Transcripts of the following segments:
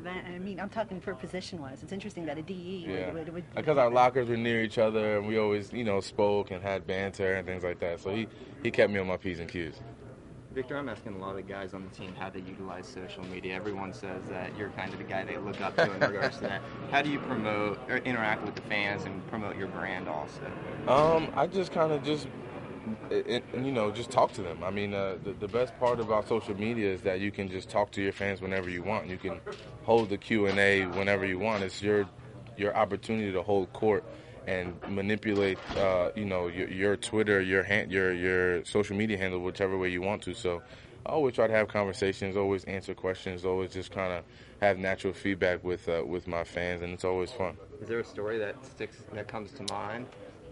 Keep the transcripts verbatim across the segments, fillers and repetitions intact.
event. I mean, I'm talking for position-wise. It's interesting that a D E Yeah, would, would, would because our lockers were near each other, and we always, you know, spoke and had banter and things like that. So he, he kept me on my P's and Q's. Victor, I'm asking a lot of guys on the team how they utilize social media. Everyone says that you're kind of the guy they look up to in regards to that. How do you promote or interact with the fans and promote your brand also? Um, I just kind of just, it, it, you know, just talk to them. I mean, uh, the, the best part about social media is that you can just talk to your fans whenever you want. You can hold the Q and A whenever you want. It's your your opportunity to hold court and manipulate, uh, you know, your, your Twitter, your hand, your your social media handle, whichever way you want to. So, I always try to have conversations, always answer questions, always just kind of have natural feedback with uh, with my fans, and it's always fun. Is there a story that sticks that comes to mind?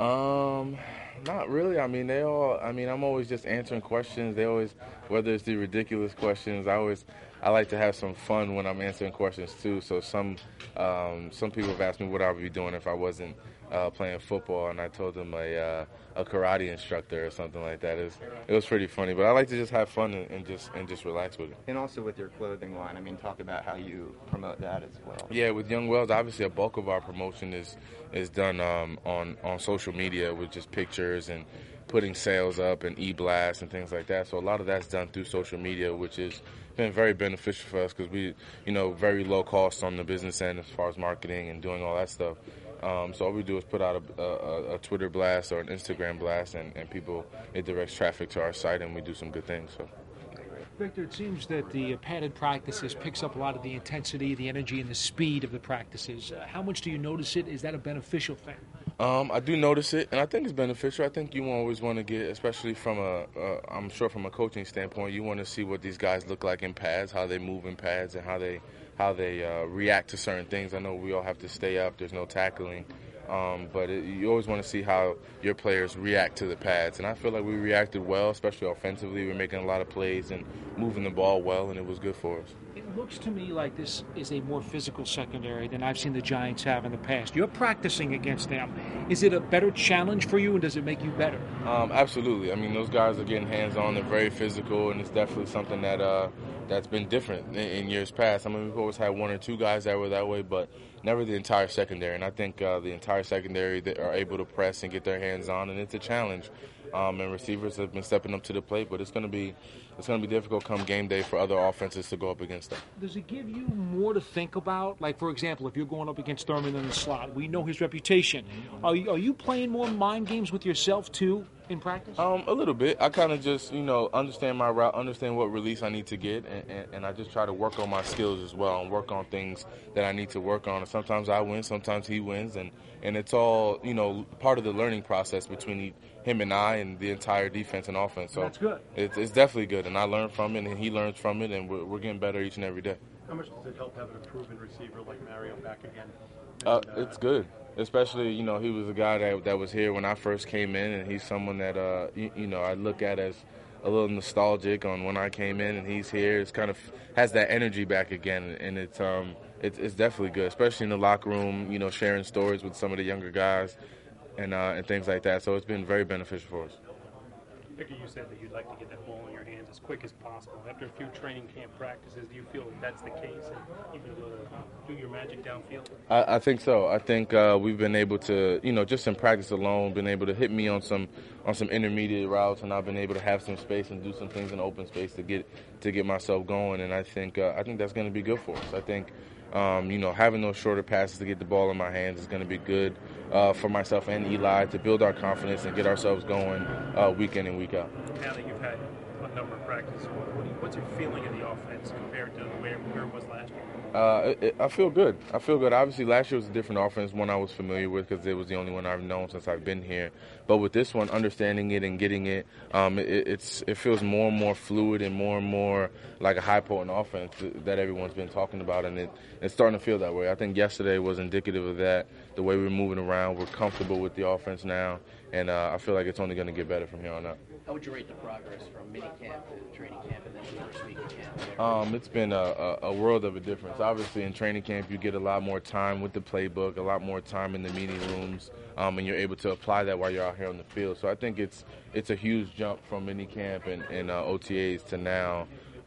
Um, not really. I mean, they all. I mean, I'm always just answering questions. They always, whether it's the ridiculous questions, I always, I like to have some fun when I'm answering questions too. So some, um, some people have asked me what I would be doing if I wasn't uh, playing football, and I told them a uh, a karate instructor or something like that. It was, it was pretty funny, but I like to just have fun and, and just and just relax with it. And also with your clothing line, I mean, talk about how you promote that as well. Yeah, with Young Wells, obviously a bulk of our promotion is is done um, on on social media with just pictures and putting sales up and e-blasts and things like that. So a lot of that's done through social media, which has been very beneficial for us because we, you know, very low cost on the business end as far as marketing and doing all that stuff. Um, so all we do is put out a, a, a Twitter blast or an Instagram blast, and, and people, it directs traffic to our site, and we do some good things. So. Victor, it seems that the padded practices picks up a lot of the intensity, the energy, and the speed of the practices. Uh, how much do you notice it? Is that a beneficial thing? Um, I do notice it, and I think it's beneficial. I think you always want to get, especially from a, uh, I'm sure from a coaching standpoint, you want to see what these guys look like in pads, how they move in pads, and how they how they uh, react to certain things. I know we all have to stay up. There's no tackling. Um, but it, you always want to see how your players react to the pads. And I feel like we reacted well, especially offensively. We were making a lot of plays and moving the ball well, and it was good for us. It looks to me like this is a more physical secondary than I've seen the Giants have in the past. You're practicing against them. Is it a better challenge for you, and does it make you better? Um, absolutely. I mean, those guys are getting hands-on. They're very physical, and it's definitely something that uh, that's been different in, in years past. I mean, we've always had one or two guys that were that way, but never the entire secondary. And I think uh, the entire secondary that are able to press and get their hands on, and it's a challenge. Um, and receivers have been stepping up to the plate, but it's going to be it's going to be difficult come game day for other offenses to go up against them. Does it give you more to think about? Like, for example, if you're going up against Thurman in the slot, we know his reputation. Are you, are you playing more mind games with yourself, too, in practice? Um, a little bit. I kind of just, you know, understand my route, understand what release I need to get, and, and, and I just try to work on my skills as well and work on things that I need to work on. And sometimes I win, sometimes he wins, and, and it's all, you know, part of the learning process between him and I and the entire defense and offense. So that's good. It's, it's definitely good, and I learn from it, and he learns from it, and we're, we're getting better each and every day. How much does it help having a proven receiver like Mario back again? Uh, it's good, especially, you know, he was a guy that that was here when I first came in, and he's someone that, uh, you, you know, I look at as a little nostalgic on when I came in, and he's here. It's kind of has that energy back again, and it's um it's, it's definitely good, especially in the locker room, you know, sharing stories with some of the younger guys and uh, and things like that. So it's been very beneficial for us. Victor, you said that you'd like to get that ball in your hands as quick as possible. After a few training camp practices, do you feel that that's the case and you've been able to do your magic downfield? I, I think so. I think uh, we've been able to, you know, just in practice alone, been able to hit me on some on some intermediate routes, and I've been able to have some space and do some things in open space to get to get myself going. And I think uh, I think that's going to be good for us. I think. Um, you know, having those shorter passes to get the ball in my hands is going to be good uh, for myself and Eli to build our confidence and get ourselves going uh, week in and week out. Now that you've had a number of practices, what, what do you, what's your feeling of the offense compared to where, where it was last year? Uh, it, it, I feel good. I feel good. Obviously, last year was a different offense, one I was familiar with because it was the only one I've known since I've been here. But with this one, understanding it and getting it, um, it, it's it feels more and more fluid and more and more like a high-potent offense that everyone's been talking about, and it, it's starting to feel that way. I think yesterday was indicative of that, the way we're moving around. We're comfortable with the offense now, and uh, I feel like it's only going to get better from here on out. How would you rate the progress from mini camp to training camp and then the first week of camp? Um, it's been a, a, a world of a difference. Obviously, in training camp, you get a lot more time with the playbook, a lot more time in the meeting rooms, um, and you're able to apply that while you're out here on the field. So I think it's it's a huge jump from mini camp and, and uh, O T As to now.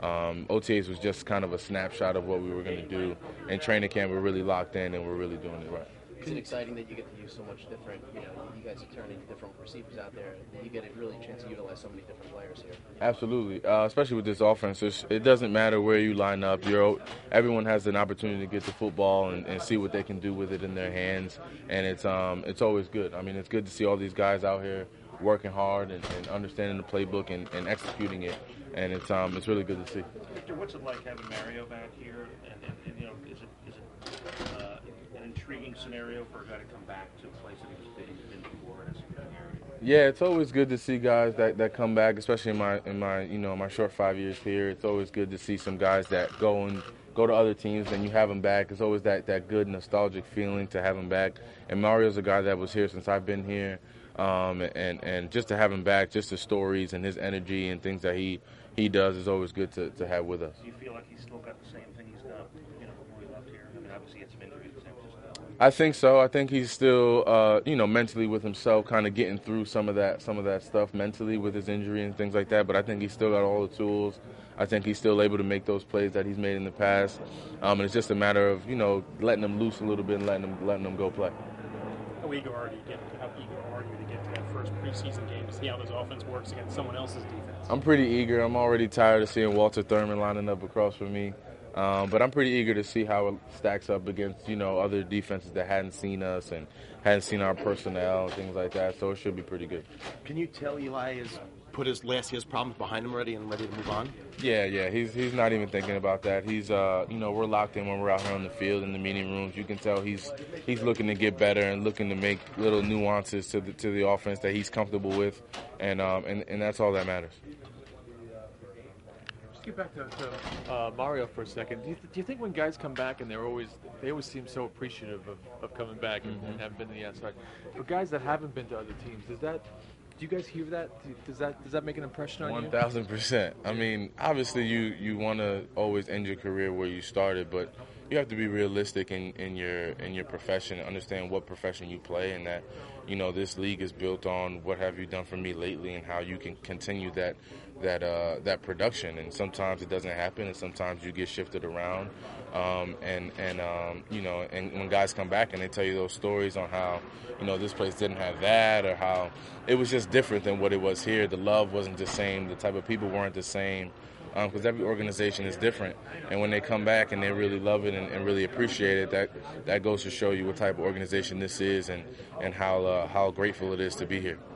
Um, O T As was just kind of a snapshot of what we were going to do. In training camp, we're really locked in and we're really doing it right. Is it exciting that you get to use so much different, you know, you guys are turning different receivers out there, and you get a really chance to utilize so many different players here? Absolutely, uh, especially with this offense. It's, it doesn't matter where you line up. You're, everyone has an opportunity to get the football and, and see what they can do with it in their hands, and it's um, it's always good. I mean, it's good to see all these guys out here working hard and, and understanding the playbook and, and executing it, and it's um, it's really good to see. Victor, what's it like having Mario back here? And, and, and you know, is it is it uh, an intriguing scenario for a guy to come back to a place that he's been, been before in a area? Yeah, it's always good to see guys that, that come back, especially in my in my you know my short five years here. It's always good to see some guys that go and go to other teams and you have them back. It's always that, that good nostalgic feeling to have him back. And Mario's a guy that was here since I've been here, um, and and just to have him back, just the stories and his energy and things that he he does is always good to, to have with us. Do you feel like he's still got the same thing he's done, you know, before he left here? I mean, obviously he had some injuries in San Francisco. I think so. I think he's still, uh, you know, mentally with himself, kind of getting through some of that, some of that stuff mentally with his injury and things like that. But I think he's still got all the tools. I think he's still able to make those plays that he's made in the past. Um, and it's just a matter of, you know, letting him loose a little bit and letting him, letting him go play. How eager are you to get? How eager are you to get to that first preseason game to see how this offense works against someone else's defense? I'm pretty eager. I'm already tired of seeing Walter Thurman lining up across from me. Um, but I'm pretty eager to see how it stacks up against, you know, other defenses that hadn't seen us and hadn't seen our personnel and things like that. So it should be pretty good. Can you tell Eli has put his last year's problems behind him already and ready to move on? Yeah, yeah. He's he's not even thinking about that. He's uh, you know, we're locked in when we're out here on the field in the meeting rooms. You can tell he's he's looking to get better and looking to make little nuances to the to the offense that he's comfortable with, and um, and and that's all that matters. Get back to, to uh, Mario for a second. Do you, th- do you think when guys come back and they're always they always seem so appreciative of, of coming back and, Mm-hmm. and haven't been to the outside? For guys that haven't been to other teams, does that do you guys hear that? Do, does that does that make an impression on you? One thousand percent. I mean, obviously you you want to always end your career where you started, but you have to be realistic in, in your in your profession, understand what profession you play, and that, you know, this league is built on what have you done for me lately and how you can continue that that uh, that production. And sometimes it doesn't happen, and sometimes you get shifted around. Um, and and um, you know, and when guys come back and they tell you those stories on how, you know, this place didn't have that, or how it was just different than what it was here. The love wasn't the same. The type of people weren't the same. Because um, every organization is different, and when they come back and they really love it and, and really appreciate it, that that goes to show you what type of organization this is and and how uh, how grateful it is to be here.